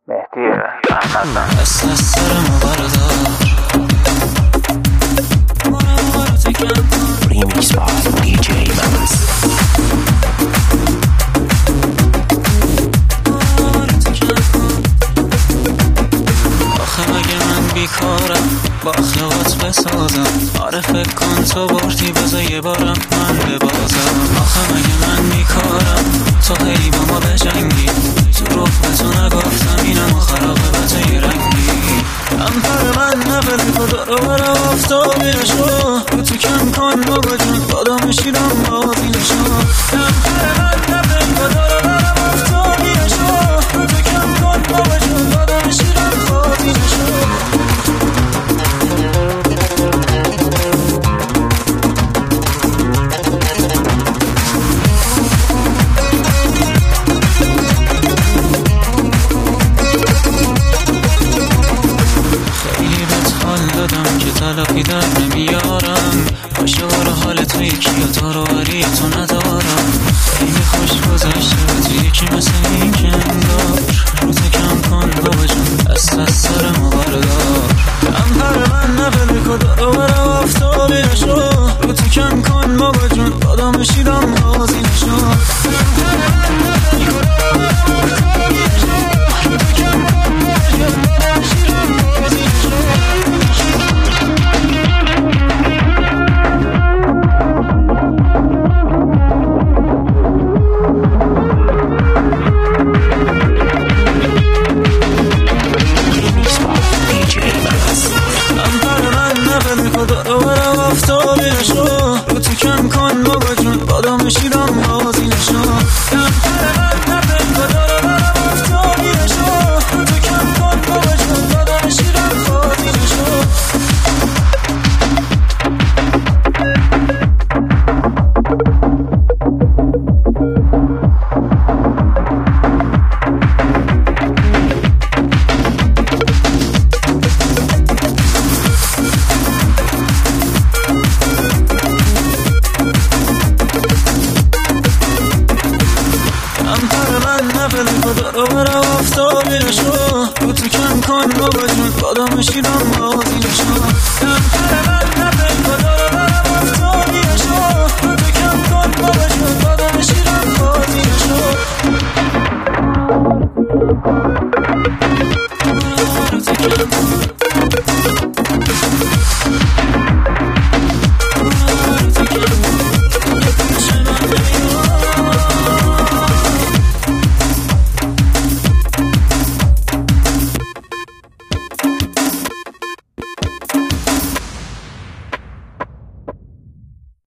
مهدی احمد دست از سرمو بردار ریمیکس با دیجی ممز. آخه مگه من بیکارم با اخلاقات بسازم؟ آره فکر کن تو بردی بذار یه بارم من ببازم. آخه مگه من بیکارم تو هی با ما بجنگی؟ تو روح به تو نگفتم اینم و خرابه به تو یه رنگی. امپر من نفل کدارو برا افتابی نشو، رو تو کم کن بابا جون بادام شیرم بازی نشو. امپر من نفل کدارو برا افتابی نشو، رو تو کم کن بابا جون بادام شیرم بازی نشو. تلافی در نمیارم، باشه برو حال تو یکی یا تو رو وری تو ندارم. خیلی خوش گذشته تو یکی مثل این کندار، رو تو کم کن بابا جون دست از سرمو بردار. امپر من نفل کدارو برا افتابی نشو، رو تو کم کن بابا جون بادام شیرم بازی نشو. امپر من نفل کدارو برا افتابی نشو، رو تو کم کن بابا جون بادام شیرم بازی نشو. کدارو برا افتابی نشو، رو تو کم کن بابا جون بادام شیرم بازی نشو. امپر من نفل کدارو برا افتابی نشو، رو تو کم کن بابا جون بادام شیرم بازی نشو. کدارو برا افتابی نشو، رو تو کم کن بابا جون بادام شیرم بازی نشو.